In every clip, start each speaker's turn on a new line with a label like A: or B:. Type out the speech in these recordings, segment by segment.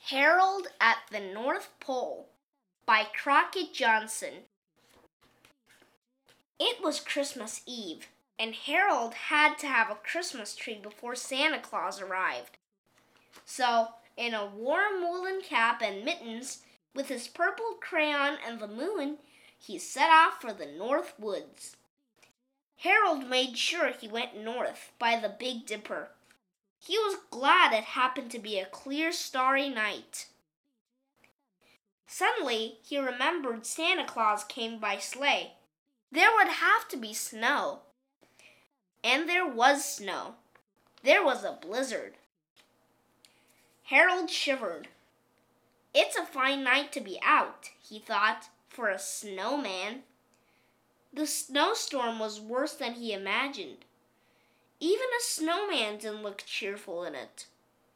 A: Harold at the North Pole by Crockett Johnson. It was Christmas Eve, and Harold had to have a Christmas tree before Santa Claus arrived. So, in a warm woolen cap and mittens, with his purple crayon and the moon, he set off for the North Woods. Harold made sure he went north by the Big Dipper. He was glad it happened to be a clear, starry night. Suddenly, he remembered Santa Claus came by sleigh. There would have to be snow. And there was snow. There was a blizzard. Harold shivered. It's a fine night to be out, he thought, for a snowman. The snowstorm was worse than he imagined. Even a snowman didn't look cheerful in it.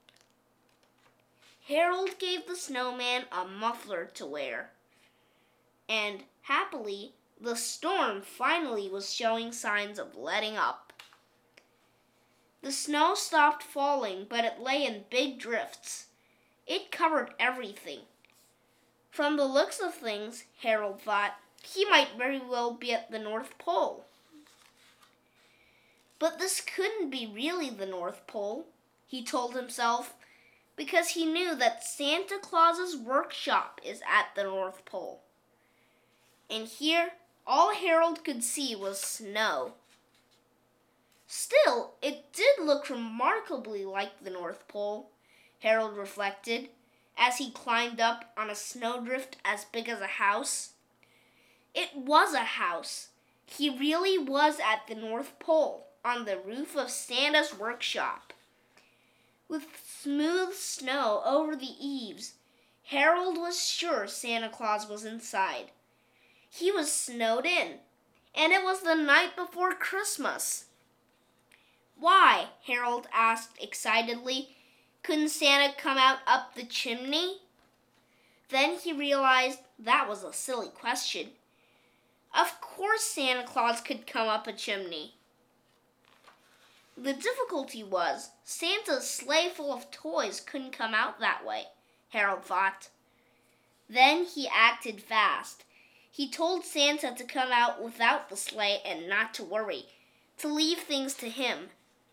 A: Harold gave the snowman a muffler to wear. And, happily, the storm finally was showing signs of letting up. The snow stopped falling, but it lay in big drifts. It covered everything. From the looks of things, Harold thought, he might very well be at the North Pole. But this couldn't be really the North Pole, he told himself, because he knew that Santa Claus's workshop is at the North Pole. And here, all Harold could see was snow. Still, it did look remarkably like the North Pole, Harold reflected, as he climbed up on a snowdrift as big as a house. It was a house. He really was at the North Pole, on the roof of Santa's workshop. With smooth snow over the eaves, Harold was sure Santa Claus was inside. He was snowed in, and it was the night before Christmas. Why? Harold asked excitedly. Couldn't Santa come out up the chimney? Then he realized that was a silly question. Of course Santa Claus could come up a chimney. The difficulty was, Santa's sleigh full of toys couldn't come out that way, Harold thought. Then he acted fast. He told Santa to come out without the sleigh and not to worry, to leave things to him.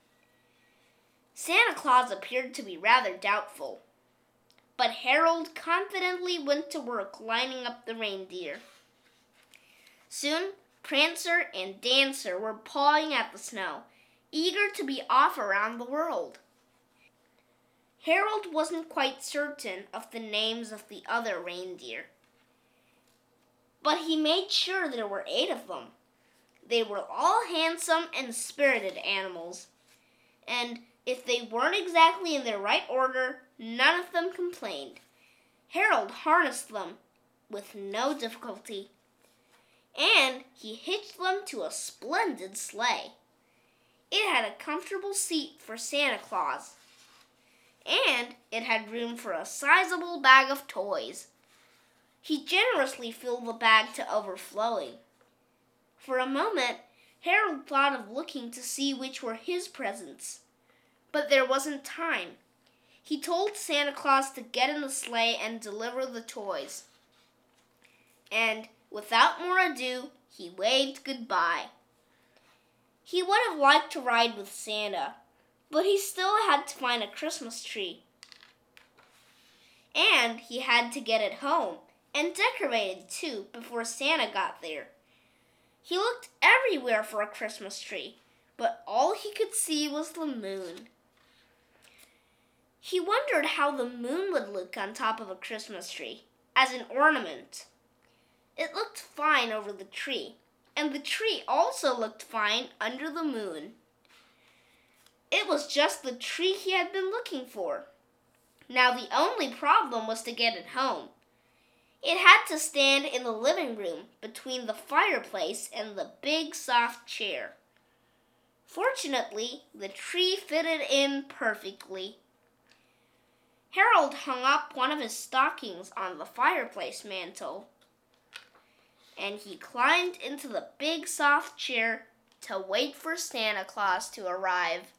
A: Santa Claus appeared to be rather doubtful, but Harold confidently went to work lining up the reindeer. Soon, Prancer and Dancer were pawing at the snow, eager to be off around the world. Harold wasn't quite certain of the names of the other reindeer, but he made sure there were 8 of them. They were all handsome and spirited animals, and if they weren't exactly in their right order, none of them complained. Harold harnessed them with no difficulty, and he hitched them to a splendid sleigh. It had a comfortable seat for Santa Claus, and it had room for a sizable bag of toys. He generously filled the bag to overflowing. For a moment, Harold thought of looking to see which were his presents, but there wasn't time. He told Santa Claus to get in the sleigh and deliver the toys. And, without more ado, he waved goodbye. He would have liked to ride with Santa, but he still had to find a Christmas tree. And he had to get it home, and decorated too, before Santa got there. He looked everywhere for a Christmas tree, but all he could see was the moon. He wondered how the moon would look on top of a Christmas tree, as an ornament. It looked fine over the tree, and the tree also looked fine under the moon. It was just the tree he had been looking for. Now the only problem was to get it home. It had to stand in the living room between the fireplace and the big soft chair. Fortunately, the tree fitted in perfectly. Harold hung up one of his stockings on the fireplace mantel, and he climbed into the big soft chair to wait for Santa Claus to arrive.